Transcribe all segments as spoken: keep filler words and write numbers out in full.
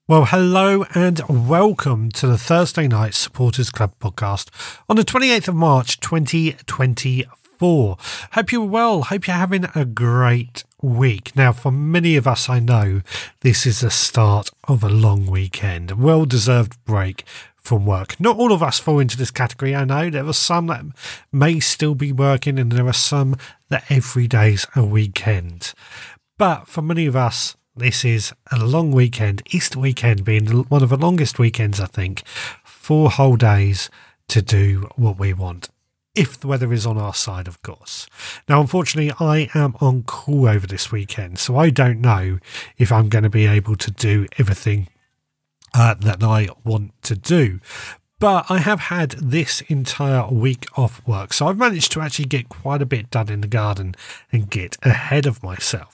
Well, hello and welcome to the Thursday Night Supporters Club podcast on the twenty-eighth of March twenty twenty-four. Hope you're well. Hope you're having a great week. Now, for many of us, I know this is the start of a long weekend, a well-deserved break from work. Not all of us fall into this category, I know. There are some that may still be working and there are some that every day's a weekend. But for many of us, this is a long weekend, Easter weekend being one of the longest weekends, I think. Four whole days to do what we want, if the weather is on our side, of course. Now, unfortunately, I am on call over this weekend, so I don't know if I'm going to be able to do everything uh, that I want to do. But I have had this entire week off work, so I've managed to actually get quite a bit done in the garden and get ahead of myself.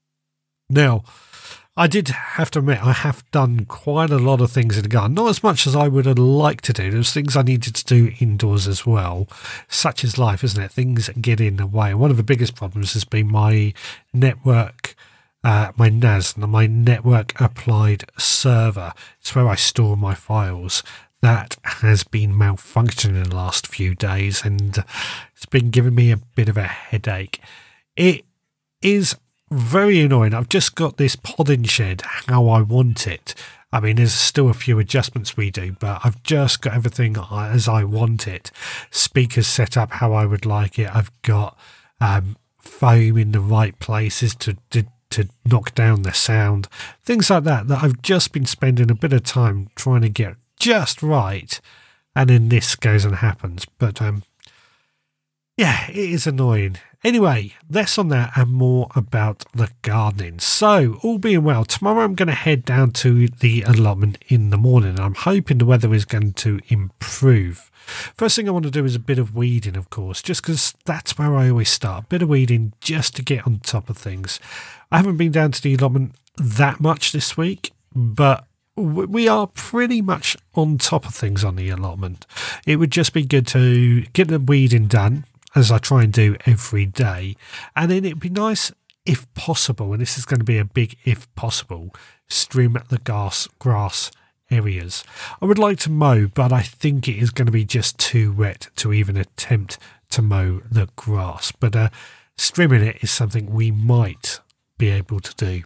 Now, I did have to admit, I have done quite a lot of things in the garden, not as much as I would have liked to do. There's things I needed to do indoors as well. Such is life, isn't it? Things get in the way. One of the biggest problems has been my network, uh, my N A S, my network applied server. It's where I store my files. That has been malfunctioning in the last few days, and it's been giving me a bit of a headache. It is very annoying. I've just got this podding shed how I want it. I mean, there's still a few adjustments we do, but I've just got everything as I want it. Speakers set up how I would like it. I've got um, foam in the right places to, to to knock down the sound. Things like that that I've just been spending a bit of time trying to get just right, and then this goes and happens. But um, yeah, it is annoying. Anyway, less on that and more about the gardening. So, all being well, tomorrow I'm going to head down to the allotment in the morning, and I'm hoping the weather is going to improve. First thing I want to do is a bit of weeding, of course, just because that's where I always start. A bit of weeding just to get on top of things. I haven't been down to the allotment that much this week, but we are pretty much on top of things on the allotment. It would just be good to get the weeding done, as I try and do every day. And then it'd be nice, if possible, and this is going to be a big if possible, trim the grass, grass areas. I would like to mow, but I think it is going to be just too wet to even attempt to mow the grass. But uh, trimming it is something we might be able to do.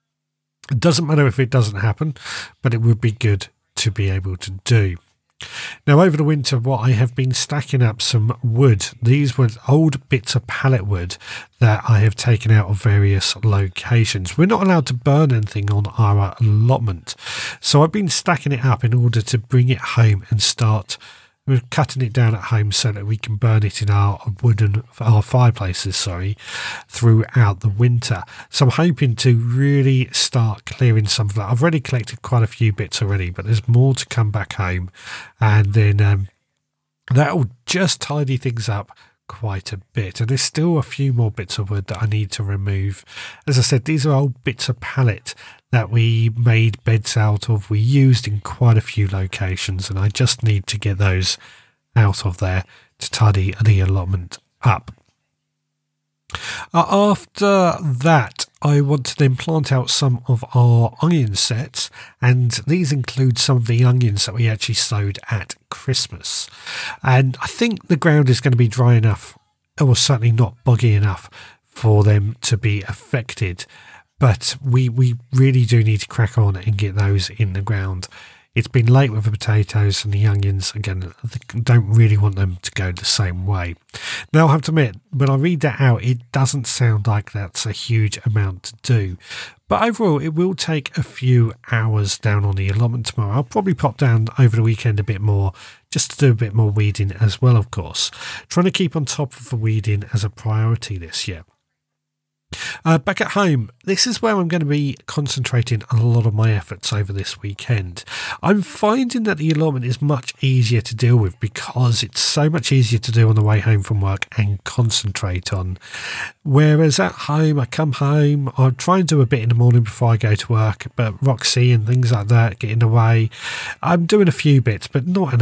It doesn't matter if it doesn't happen, but it would be good to be able to do. Now, over the winter, what I have been stacking up some wood. These were old bits of pallet wood that I have taken out of various locations. We're not allowed to burn anything on our allotment, so I've been stacking it up in order to bring it home and start We're cutting it down at home so that we can burn it in our wooden, our fireplaces, sorry, throughout the winter. So I'm hoping to really start clearing some of that. I've already collected quite a few bits already, but there's more to come back home. And then um, that will just tidy things up quite a bit. And there's still a few more bits of wood that I need to remove. As I said, these are old bits of pallet that we made beds out of. We used in quite a few locations, and I just need to get those out of there to tidy the allotment up. Uh, after that, I want to then plant out some of our onion sets, and these include some of the onions that we actually sowed at Christmas. And I think the ground is going to be dry enough, or certainly not boggy enough, for them to be affected. But we, we really do need to crack on and get those in the ground. It's been late with the potatoes and the onions. Again, I don't really want them to go the same way. Now, I have to admit, when I read that out, it doesn't sound like that's a huge amount to do. But overall, it will take a few hours down on the allotment tomorrow. I'll probably pop down over the weekend a bit more, just to do a bit more weeding as well, of course. Trying to keep on top of the weeding as a priority this year. Uh, back at home, this is where I'm going to be concentrating a lot of my efforts over this weekend. I'm finding that the allotment is much easier to deal with because it's so much easier to do on the way home from work and concentrate on. Whereas at home, I come home, I try and do a bit in the morning before I go to work, but Roxy and things like that get in the way. I'm doing a few bits, but not enough.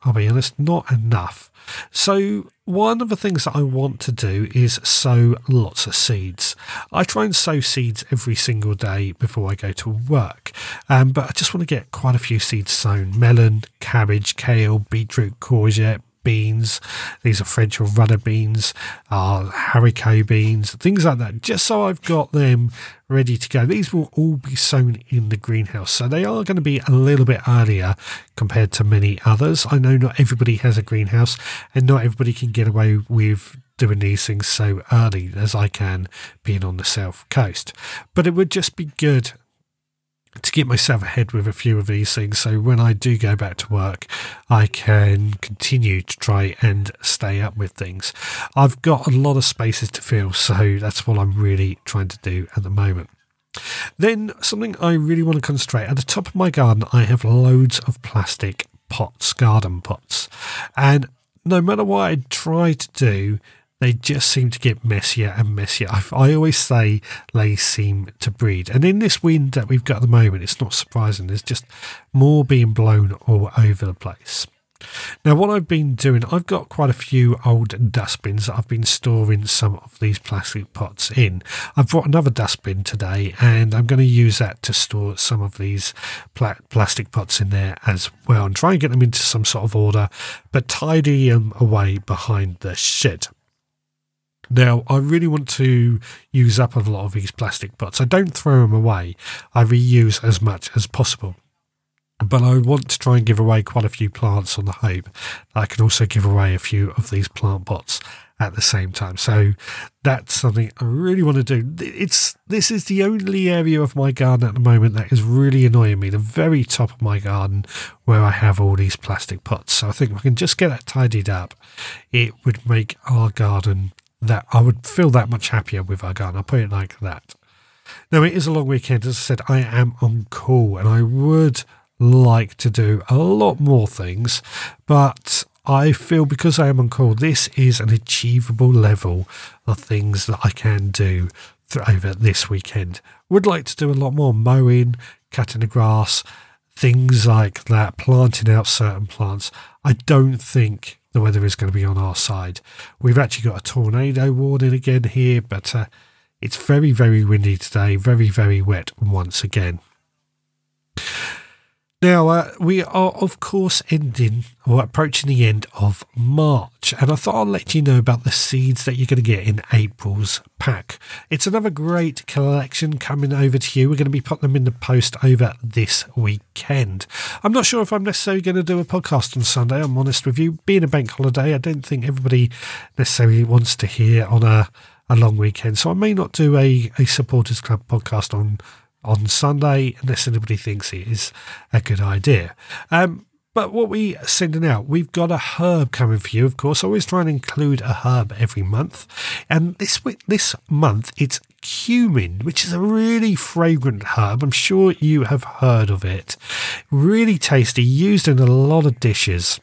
I'll be honest, not enough. So one of the things that I want to do is sow lots of seeds. I try and sow seeds every single day before I go to work, um, but I just want to get quite a few seeds sown. Melon, cabbage, kale, beetroot, courgette, beans. These are French or runner beans, uh, haricot beans, things like that, just so I've got them ready to go. These will all be sown in the greenhouse, so they are going to be a little bit earlier compared to many others. I know not everybody has a greenhouse, and not everybody can get away with doing these things so early as I can, being on the south coast. But it would just be good to get myself ahead with a few of these things, so when I do go back to work, I can continue to try and stay up with things. I've got a lot of spaces to fill, so that's what I'm really trying to do at the moment. Then something I really want to concentrate, at the top of my garden I have loads of plastic pots, garden pots, and no matter what I try to do, they just seem to get messier and messier. I, I always say they seem to breed. And in this wind that we've got at the moment, it's not surprising. There's just more being blown all over the place. Now, what I've been doing, I've got quite a few old dustbins that I've been storing some of these plastic pots in. I've brought another dustbin today, and I'm going to use that to store some of these pla- plastic pots in there as well, and try and get them into some sort of order, but tidy them away behind the shed. Now, I really want to use up a lot of these plastic pots. I don't throw them away. I reuse as much as possible. But I want to try and give away quite a few plants on the hope that I can also give away a few of these plant pots at the same time. So that's something I really want to do. It's This is the only area of my garden at the moment that is really annoying me, the very top of my garden where I have all these plastic pots. So I think if I can just get that tidied up, it would make our garden that I would feel that much happier with our garden. I'll put it like that. Now, it is a long weekend. As I said, I am on call, and I would like to do a lot more things, but I feel because I am on call, this is an achievable level of things that I can do th- over this weekend. Would like to do a lot more mowing, cutting the grass, things like that, planting out certain plants. I don't think the weather is going to be on our side. We've actually got a tornado warning again here, but uh, it's very, very windy today, very, very wet once again. Now, uh, we are, of course, ending or approaching the end of March, and I thought I'll let you know about the seeds that you're going to get in April's pack. It's another great collection coming over to you. We're going to be putting them in the post over this weekend. I'm not sure if I'm necessarily going to do a podcast on Sunday, I'm honest with you. Being a bank holiday, I don't think everybody necessarily wants to hear on a, a long weekend, so I may not do a, a Supporters Club podcast on on Sunday, unless anybody thinks it is a good idea. Um, but what we are sending out, we've got a herb coming for you, of course. I always try and include a herb every month. And this week, this month, it's cumin, which is a really fragrant herb. I'm sure you have heard of it. Really tasty, used in a lot of dishes.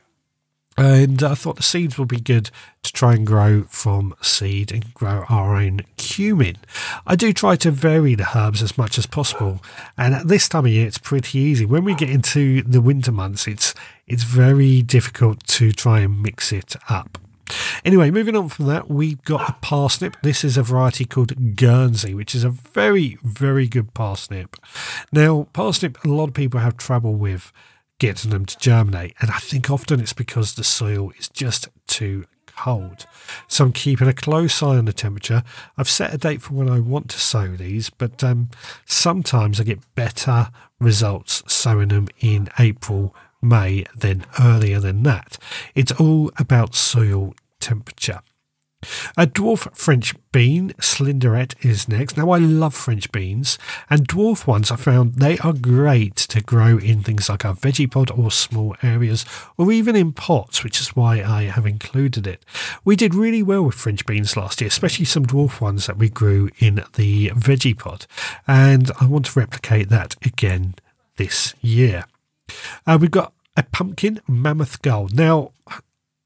And I thought the seeds would be good to try and grow from seed and grow our own cumin. I do try to vary the herbs as much as possible. And at this time of year, it's pretty easy. When we get into the winter months, it's it's very difficult to try and mix it up. Anyway, moving on from that, we've got a parsnip. This is a variety called Guernsey, which is a very, very good parsnip. Now, parsnip, a lot of people have trouble with getting them to germinate, and I think often it's because the soil is just too cold. So I'm keeping a close eye on the temperature. I've set a date for when I want to sow these, but um, sometimes I get better results sowing them in April, May than earlier than that. It's all about soil temperature. A dwarf French bean, Slenderette, is next. Now, I love French beans, and dwarf ones I found they are great to grow in things like a veggie pod or small areas, or even in pots, which is why I have included it. We did really well with French beans last year, especially some dwarf ones that we grew in the veggie pod, and I want to replicate that again this year. Uh, we've got a pumpkin, Mammoth Gold. Now,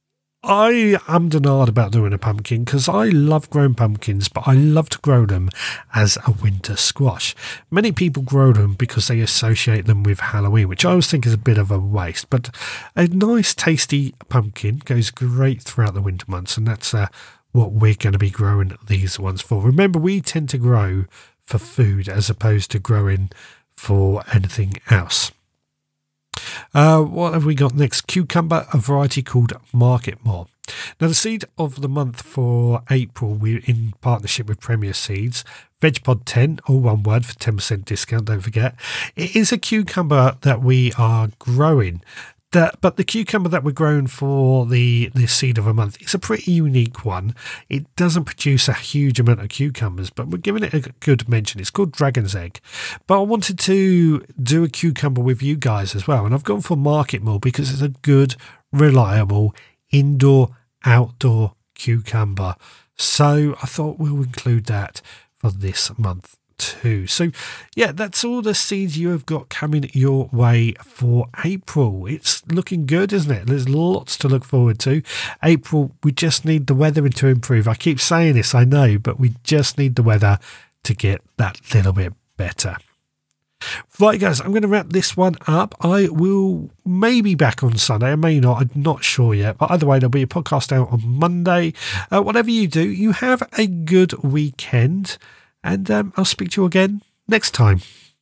I am denied about doing a pumpkin because I love growing pumpkins, but I love to grow them as a winter squash. Many people grow them because they associate them with Halloween, which I always think is a bit of a waste. But a nice, tasty pumpkin goes great throughout the winter months, and that's uh, what we're going to be growing these ones for. Remember, we tend to grow for food as opposed to growing for anything else. Uh, what have we got next? Cucumber, a variety called Market More. Now, the seed of the month for April, we're in partnership with Premier Seeds. VegPod ten, all one word, for ten percent discount, don't forget. It is a cucumber that we are growing. That, but the cucumber that we're growing for the, the seed of a month is a pretty unique one. It doesn't produce a huge amount of cucumbers, but we're giving it a good mention. It's called Dragon's Egg. But I wanted to do a cucumber with you guys as well. And I've gone for Market More because it's a good, reliable, indoor-outdoor cucumber. So I thought we'll include that for this month too. So yeah, that's all the seeds you have got coming your way for April. It's looking good, isn't it? There's lots to look forward to. April, we just need the weather to improve. I keep saying this, I know, but we just need the weather to get that little bit better. Right, guys, I'm going to wrap this one up. I will maybe back on Sunday. I may not. I'm not sure yet. But either way, there'll be a podcast out on Monday. Uh, whatever you do, you have a good weekend. And um, I'll speak to you again next time.